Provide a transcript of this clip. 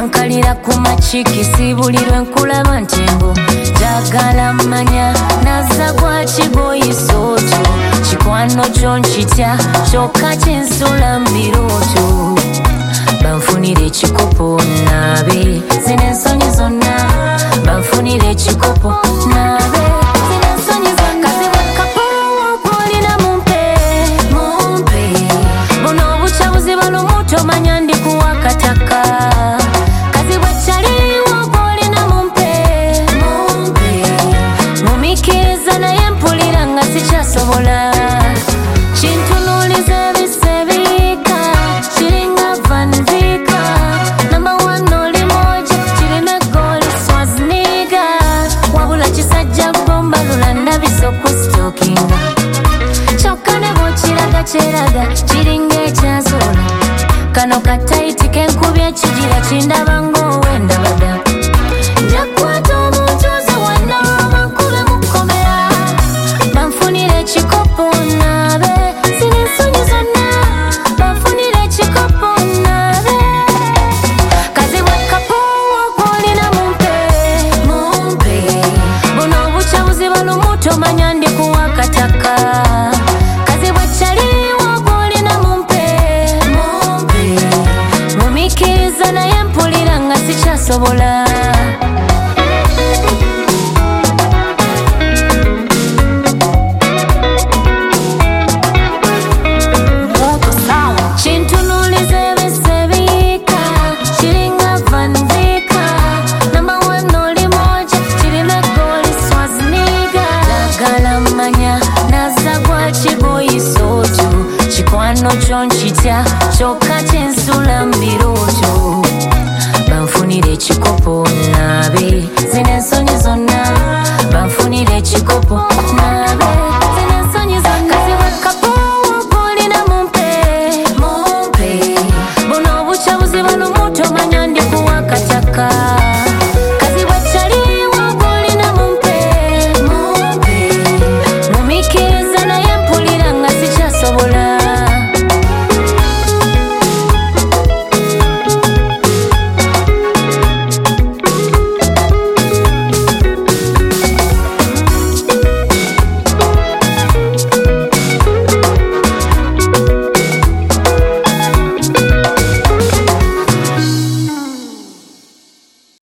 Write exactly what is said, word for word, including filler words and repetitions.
Nankalira ku machiki sibulirwe nkulaba ntembo jagala manya nazza gwa kigoyisoto kikwano kyo nkitya kyokka kyensula mbirooto banfunire ekikopo naabe zino ensonyi zonna banfunire ekikopo naabe zino ensonyi zonna kaziba kapowo gwolina mumpe mumpe buno obukyabuzi balumu tomanya ndi kuwakataka kaziba kyaliwo gwolina mumpe mumpe mumikiriza naye mpulira nga sikyasobola kintunuuliza ebisebiika kiringa vanvika number one oli moja kirina egoli swazniga wabula kisajja bomba lulanda bisokustokinga kyokka ne bwokiraga kyeraga kiringa ekyazola kano kataiti kenkubya kigira kindaba ng'owendabada njakwata omuntu oze wanna bankube mukomera banfunire ekikopo naabe zino ensonyi zonna banfunire ekikopo naabe kazibwa kapowo gwolina mumpe mumpe buno obukyabuzi balumu tomanya ndi kuwakataka kazibwa kyaliwo gwolina mumpe mumpe mumikiriza naye mpulira nga sikyasobola kintunuuliza ebisebiika kiringa vanvika number one oli moja kirina egoli swazniga jagala manya nazza gwa kigoyisoto kikwano kyo nkitya kyokka kyensula mbirooto